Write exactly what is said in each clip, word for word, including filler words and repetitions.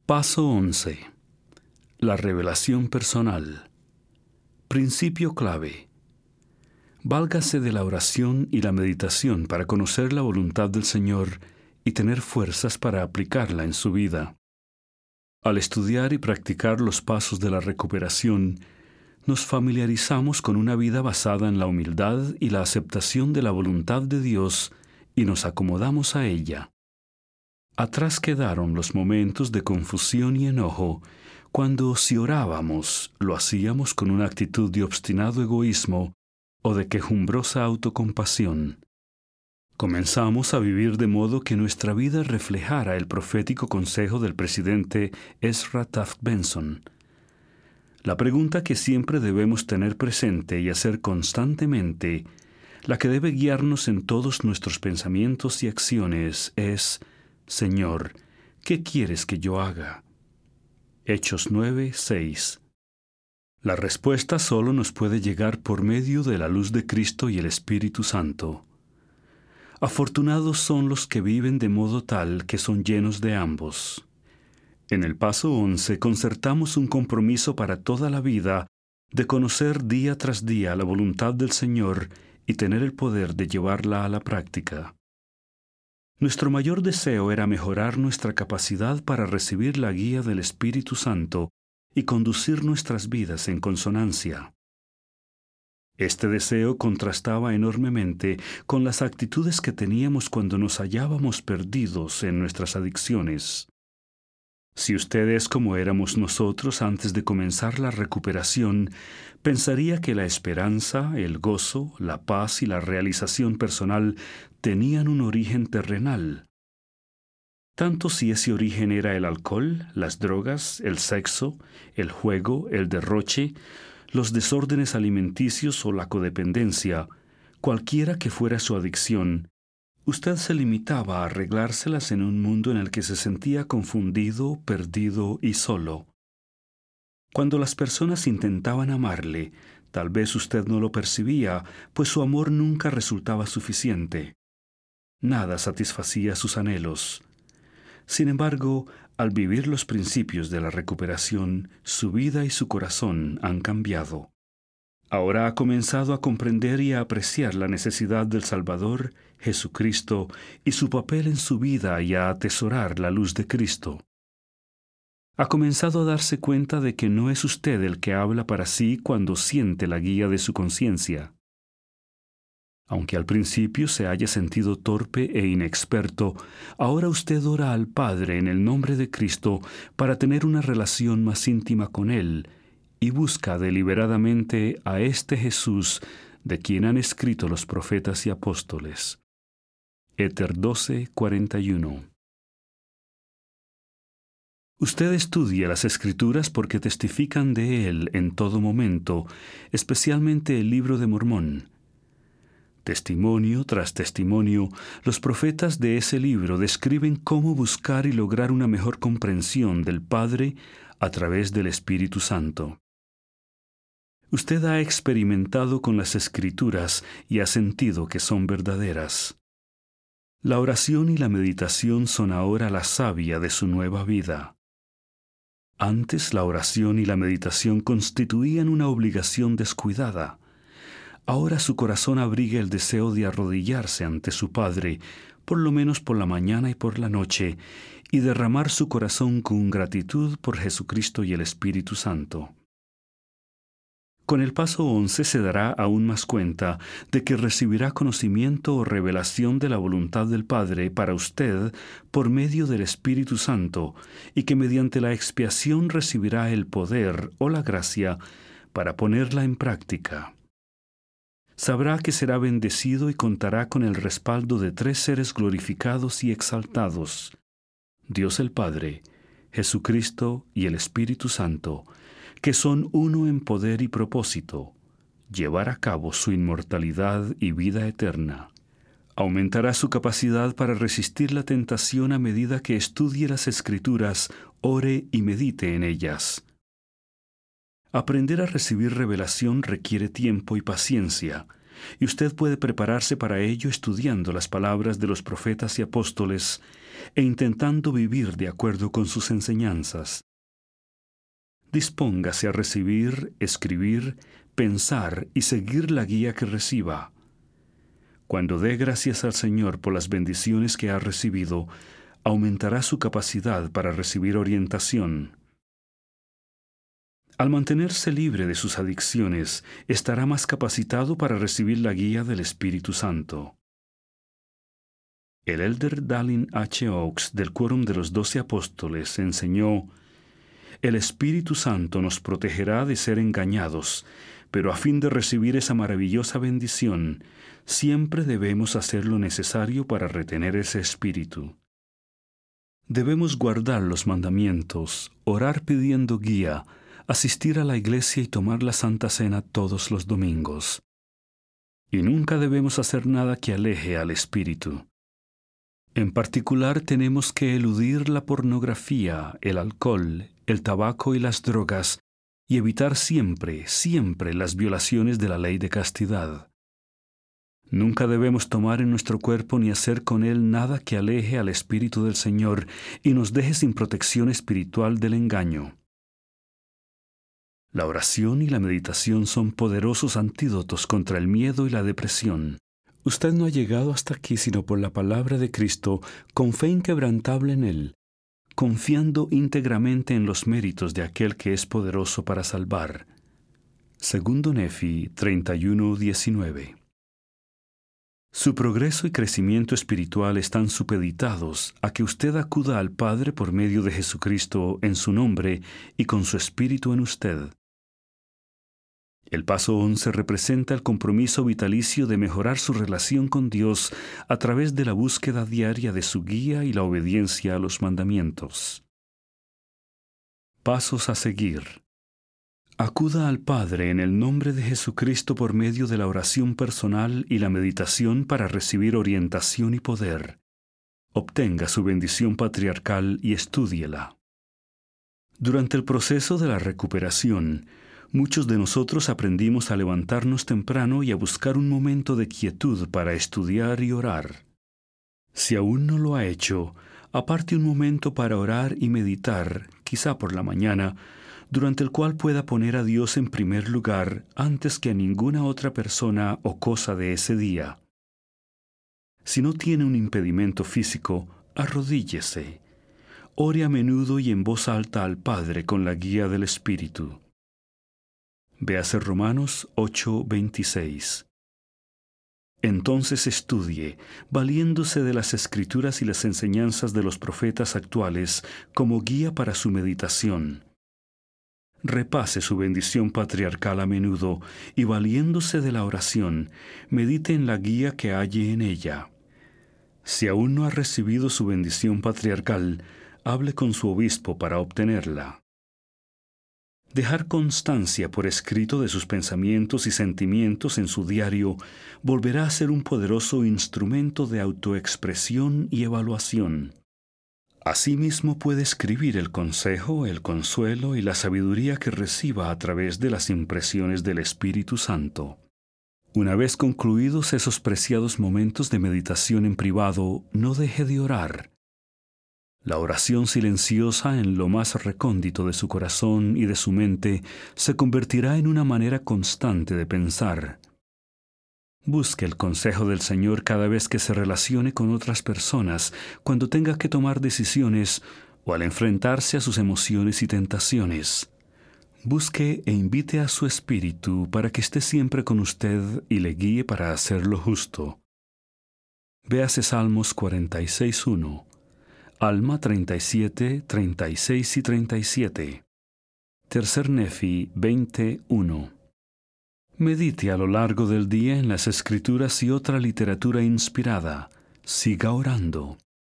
Paso once. La revelación personal. Principio clave. Válgase de la oración y la meditación para conocer la voluntad del Señor y tener fuerzas para aplicarla en su vida. Al estudiar y practicar los pasos de la recuperación, nos familiarizamos con una vida basada en la humildad y la aceptación de la voluntad de Dios y nos acomodamos a ella. Atrás quedaron los momentos de confusión y enojo, cuando si orábamos, lo hacíamos con una actitud de obstinado egoísmo o de quejumbrosa autocompasión. Comenzamos a vivir de modo que nuestra vida reflejara el profético consejo del presidente Ezra Taft Benson. La pregunta que siempre debemos tener presente y hacer constantemente, la que debe guiarnos en todos nuestros pensamientos y acciones, es: Señor, ¿qué quieres que yo haga? Hechos nueve, seis. La respuesta solo nos puede llegar por medio de la luz de Cristo y el Espíritu Santo. Afortunados son los que viven de modo tal que son llenos de ambos. En el paso once concertamos un compromiso para toda la vida de conocer día tras día la voluntad del Señor y tener el poder de llevarla a la práctica. Nuestro mayor deseo era mejorar nuestra capacidad para recibir la guía del Espíritu Santo y conducir nuestras vidas en consonancia. Este deseo contrastaba enormemente con las actitudes que teníamos cuando nos hallábamos perdidos en nuestras adicciones. Si usted es como éramos nosotros antes de comenzar la recuperación, pensaría que la esperanza, el gozo, la paz y la realización personal tenían un origen terrenal. Tanto si ese origen era el alcohol, las drogas, el sexo, el juego, el derroche, los desórdenes alimenticios o la codependencia, cualquiera que fuera su adicción, usted se limitaba a arreglárselas en un mundo en el que se sentía confundido, perdido y solo. Cuando las personas intentaban amarle, tal vez usted no lo percibía, pues su amor nunca resultaba suficiente. Nada satisfacía sus anhelos. Sin embargo, al vivir los principios de la recuperación, su vida y su corazón han cambiado. Ahora ha comenzado a comprender y a apreciar la necesidad del Salvador, Jesucristo, y su papel en su vida y a atesorar la luz de Cristo. Ha comenzado a darse cuenta de que no es usted el que habla para sí cuando siente la guía de su conciencia. Aunque al principio se haya sentido torpe e inexperto, ahora usted ora al Padre en el nombre de Cristo para tener una relación más íntima con Él, y busca deliberadamente a este Jesús de quien han escrito los profetas y apóstoles. Éter doce, cuarenta y uno. Usted estudia las Escrituras porque testifican de Él en todo momento, especialmente el Libro de Mormón. Testimonio tras testimonio, los profetas de ese libro describen cómo buscar y lograr una mejor comprensión del Padre a través del Espíritu Santo. Usted ha experimentado con las Escrituras y ha sentido que son verdaderas. La oración y la meditación son ahora la savia de su nueva vida. Antes la oración y la meditación constituían una obligación descuidada. Ahora su corazón abriga el deseo de arrodillarse ante su Padre, por lo menos por la mañana y por la noche, y derramar su corazón con gratitud por Jesucristo y el Espíritu Santo. Con el paso once se dará aún más cuenta de que recibirá conocimiento o revelación de la voluntad del Padre para usted por medio del Espíritu Santo y que mediante la expiación recibirá el poder o la gracia para ponerla en práctica. Sabrá que será bendecido y contará con el respaldo de tres seres glorificados y exaltados: Dios el Padre, Jesucristo y el Espíritu Santo, que son uno en poder y propósito, llevar a cabo su inmortalidad y vida eterna. Aumentará su capacidad para resistir la tentación a medida que estudie las Escrituras, ore y medite en ellas. Aprender a recibir revelación requiere tiempo y paciencia, y usted puede prepararse para ello estudiando las palabras de los profetas y apóstoles, e intentando vivir de acuerdo con sus enseñanzas. Dispóngase a recibir, escribir, pensar y seguir la guía que reciba. Cuando dé gracias al Señor por las bendiciones que ha recibido, aumentará su capacidad para recibir orientación. Al mantenerse libre de sus adicciones, estará más capacitado para recibir la guía del Espíritu Santo. El elder Dallin H. Oaks del Quórum de los Doce Apóstoles enseñó: el Espíritu Santo nos protegerá de ser engañados, pero a fin de recibir esa maravillosa bendición, siempre debemos hacer lo necesario para retener ese espíritu. Debemos guardar los mandamientos, orar pidiendo guía, asistir a la iglesia y tomar la Santa Cena todos los domingos. Y nunca debemos hacer nada que aleje al espíritu. En particular, tenemos que eludir la pornografía, el alcohol, el tabaco y las drogas, y evitar siempre, siempre las violaciones de la ley de castidad. Nunca debemos tomar en nuestro cuerpo ni hacer con él nada que aleje al Espíritu del Señor y nos deje sin protección espiritual del engaño. La oración y la meditación son poderosos antídotos contra el miedo y la depresión. Usted no ha llegado hasta aquí sino por la palabra de Cristo, con fe inquebrantable en Él, confiando íntegramente en los méritos de aquel que es poderoso para salvar. Segundo Nefi treinta y uno, diecinueve. Su progreso y crecimiento espiritual están supeditados a que usted acuda al Padre por medio de Jesucristo en su nombre y con su Espíritu en usted. El paso once representa el compromiso vitalicio de mejorar su relación con Dios a través de la búsqueda diaria de su guía y la obediencia a los mandamientos. Pasos a seguir. Acuda al Padre en el nombre de Jesucristo por medio de la oración personal y la meditación para recibir orientación y poder. Obtenga su bendición patriarcal y estúdiela. Durante el proceso de la recuperación, muchos de nosotros aprendimos a levantarnos temprano y a buscar un momento de quietud para estudiar y orar. Si aún no lo ha hecho, aparte un momento para orar y meditar, quizá por la mañana, durante el cual pueda poner a Dios en primer lugar antes que a ninguna otra persona o cosa de ese día. Si no tiene un impedimento físico, arrodíllese. Ore a menudo y en voz alta al Padre con la guía del Espíritu. Véase Romanos ocho, veintiséis. Entonces estudie, valiéndose de las Escrituras y las enseñanzas de los profetas actuales como guía para su meditación. Repase su bendición patriarcal a menudo y valiéndose de la oración, medite en la guía que halle en ella. Si aún no ha recibido su bendición patriarcal, hable con su obispo para obtenerla. Dejar constancia por escrito de sus pensamientos y sentimientos en su diario volverá a ser un poderoso instrumento de autoexpresión y evaluación. Asimismo puede escribir el consejo, el consuelo y la sabiduría que reciba a través de las impresiones del Espíritu Santo. Una vez concluidos esos preciados momentos de meditación en privado, no deje de orar. La oración silenciosa en lo más recóndito de su corazón y de su mente se convertirá en una manera constante de pensar. Busque el consejo del Señor cada vez que se relacione con otras personas, cuando tenga que tomar decisiones o al enfrentarse a sus emociones y tentaciones. Busque e invite a su espíritu para que esté siempre con usted y le guíe para hacer lo justo. Véase Salmos cuarenta y seis, uno. Alma treinta y siete, treinta y seis y treinta y siete. Tercer Nefi veinte, uno. Medite a lo largo del día en las Escrituras y otra literatura inspirada. Siga orando.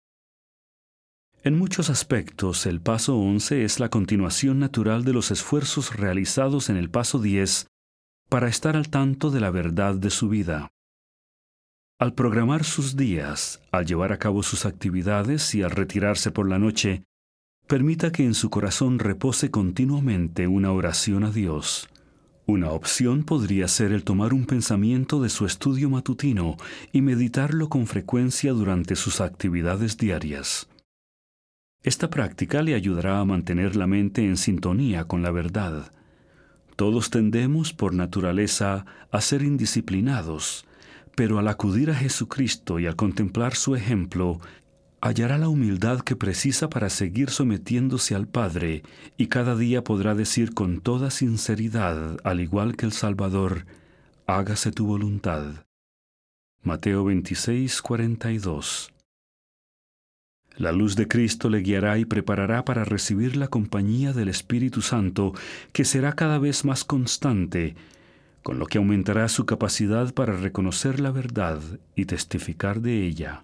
En muchos aspectos, el paso once es la continuación natural de los esfuerzos realizados en el paso diez para estar al tanto de la verdad de su vida. Al programar sus días, al llevar a cabo sus actividades y al retirarse por la noche, permita que en su corazón repose continuamente una oración a Dios. Una opción podría ser el tomar un pensamiento de su estudio matutino y meditarlo con frecuencia durante sus actividades diarias. Esta práctica le ayudará a mantener la mente en sintonía con la verdad. Todos tendemos por naturaleza a ser indisciplinados, pero al acudir a Jesucristo y al contemplar su ejemplo, hallará la humildad que precisa para seguir sometiéndose al Padre, y cada día podrá decir con toda sinceridad, al igual que el Salvador, hágase tu voluntad. Mateo veintiséis, cuarenta y dos. La luz de Cristo le guiará y preparará para recibir la compañía del Espíritu Santo, que será cada vez más constante, con lo que aumentará su capacidad para reconocer la verdad y testificar de ella.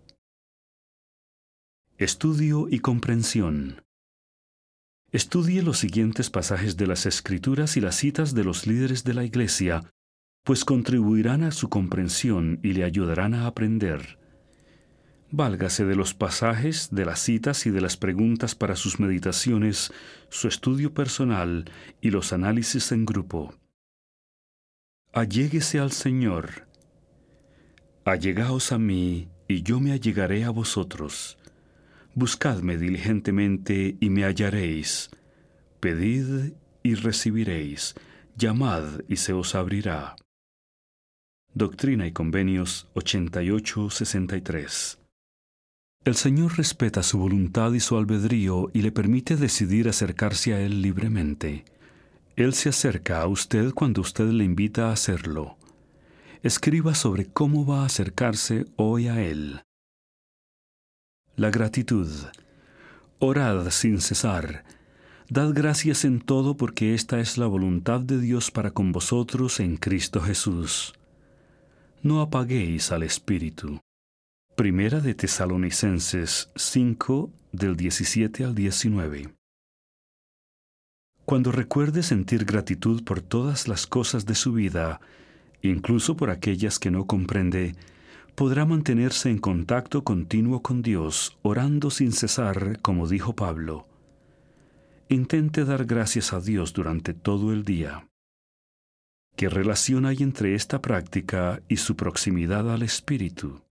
Estudio y comprensión. Estudie los siguientes pasajes de las Escrituras y las citas de los líderes de la Iglesia, pues contribuirán a su comprensión y le ayudarán a aprender. Válgase de los pasajes, de las citas y de las preguntas para sus meditaciones, su estudio personal y los análisis en grupo. Alléguese al Señor. Allegaos a mí, y yo me allegaré a vosotros. Buscadme diligentemente y me hallaréis. Pedid y recibiréis. Llamad y se os abrirá. Doctrina y Convenios ochenta y ocho, sesenta y tres. El Señor respeta su voluntad y su albedrío y le permite decidir acercarse a Él libremente. Él se acerca a usted cuando usted le invita a hacerlo. Escriba sobre cómo va a acercarse hoy a Él. La gratitud. Orad sin cesar. Dad gracias en todo porque esta es la voluntad de Dios para con vosotros en Cristo Jesús. No apaguéis al Espíritu. Primera de Tesalonicenses cinco, del diecisiete al diecinueve. Cuando recuerde sentir gratitud por todas las cosas de su vida, incluso por aquellas que no comprende, podrá mantenerse en contacto continuo con Dios, orando sin cesar, como dijo Pablo. Intente dar gracias a Dios durante todo el día. ¿Qué relación hay entre esta práctica y su proximidad al Espíritu?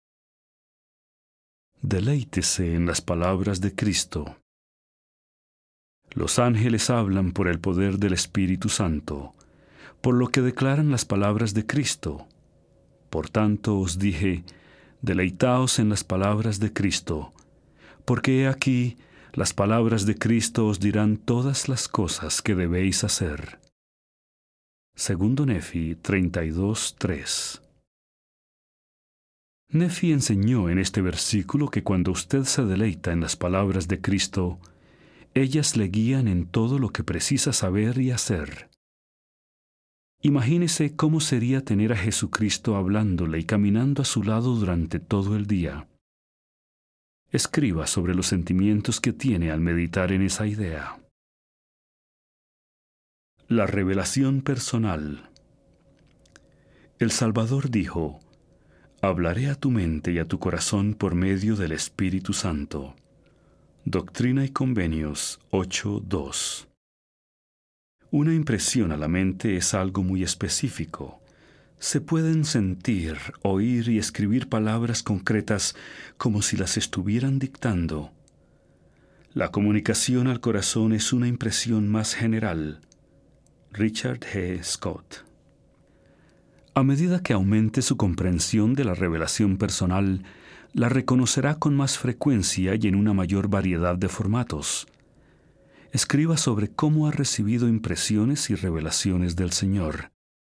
Deleítese en las palabras de Cristo. Los ángeles hablan por el poder del Espíritu Santo, por lo que declaran las palabras de Cristo. Por tanto os dije, deleitaos en las palabras de Cristo, porque he aquí, las palabras de Cristo os dirán todas las cosas que debéis hacer. Segundo Nefi treinta y dos, tres. Nefi enseñó en este versículo que cuando usted se deleita en las palabras de Cristo, ellas le guían en todo lo que precisa saber y hacer. Imagínese cómo sería tener a Jesucristo hablándole y caminando a su lado durante todo el día. Escriba sobre los sentimientos que tiene al meditar en esa idea. La revelación personal. El Salvador dijo, hablaré a tu mente y a tu corazón por medio del Espíritu Santo. Doctrina y Convenios ocho, dos. Una impresión a la mente es algo muy específico. Se pueden sentir, oír y escribir palabras concretas como si las estuvieran dictando. La comunicación al corazón es una impresión más general. Richard G. Scott. A medida que aumente su comprensión de la revelación personal, la reconocerá con más frecuencia y en una mayor variedad de formatos. Escriba sobre cómo ha recibido impresiones y revelaciones del Señor.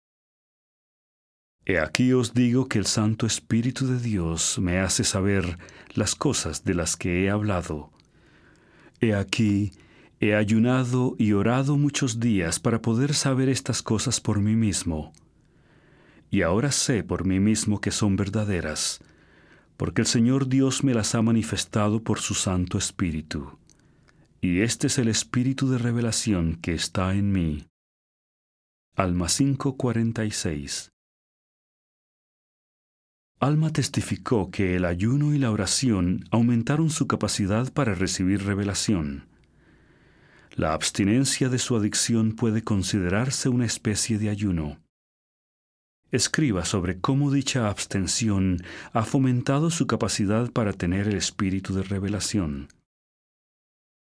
He aquí os digo que el Santo Espíritu de Dios me hace saber las cosas de las que he hablado. He aquí, he ayunado y orado muchos días para poder saber estas cosas por mí mismo. Y ahora sé por mí mismo que son verdaderas, porque el Señor Dios me las ha manifestado por su Santo Espíritu. Y este es el Espíritu de revelación que está en mí. Alma cinco, cuarenta y seis. Alma testificó que el ayuno y la oración aumentaron su capacidad para recibir revelación. La abstinencia de su adicción puede considerarse una especie de ayuno. Escriba sobre cómo dicha abstención ha fomentado su capacidad para tener el espíritu de revelación.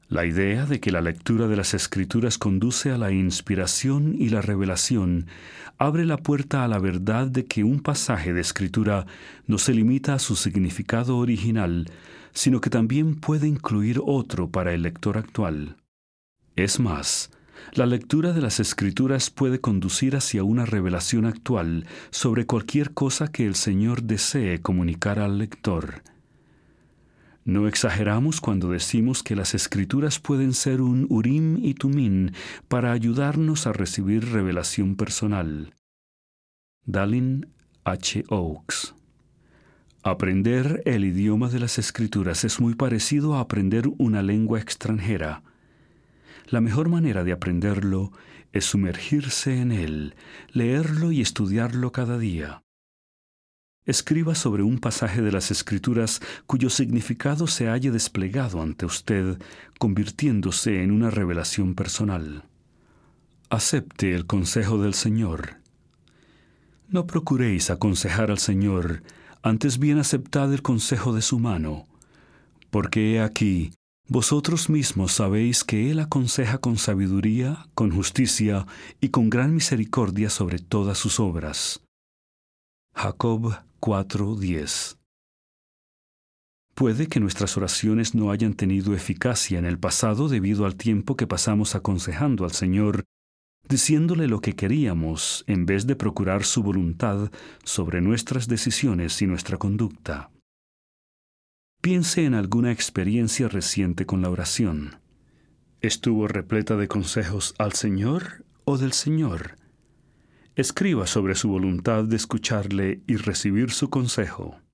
La idea de que la lectura de las Escrituras conduce a la inspiración y la revelación abre la puerta a la verdad de que un pasaje de Escritura no se limita a su significado original, sino que también puede incluir otro para el lector actual. Es más, la lectura de las Escrituras puede conducir hacia una revelación actual sobre cualquier cosa que el Señor desee comunicar al lector. No exageramos cuando decimos que las Escrituras pueden ser un Urim y Tumim para ayudarnos a recibir revelación personal. Dallin H. Oaks. Aprender el idioma de las Escrituras es muy parecido a aprender una lengua extranjera. La mejor manera de aprenderlo es sumergirse en él, leerlo y estudiarlo cada día. Escriba sobre un pasaje de las Escrituras cuyo significado se haya desplegado ante usted, convirtiéndose en una revelación personal. Acepte el consejo del Señor. No procuréis aconsejar al Señor, antes bien aceptad el consejo de su mano, porque he aquí, vosotros mismos sabéis que Él aconseja con sabiduría, con justicia y con gran misericordia sobre todas sus obras. Jacob cuatro diez. Puede que nuestras oraciones no hayan tenido eficacia en el pasado debido al tiempo que pasamos aconsejando al Señor, diciéndole lo que queríamos en vez de procurar su voluntad sobre nuestras decisiones y nuestra conducta. Piense en alguna experiencia reciente con la oración. ¿Estuvo repleta de consejos al Señor o del Señor? Escriba sobre su voluntad de escucharle y recibir su consejo.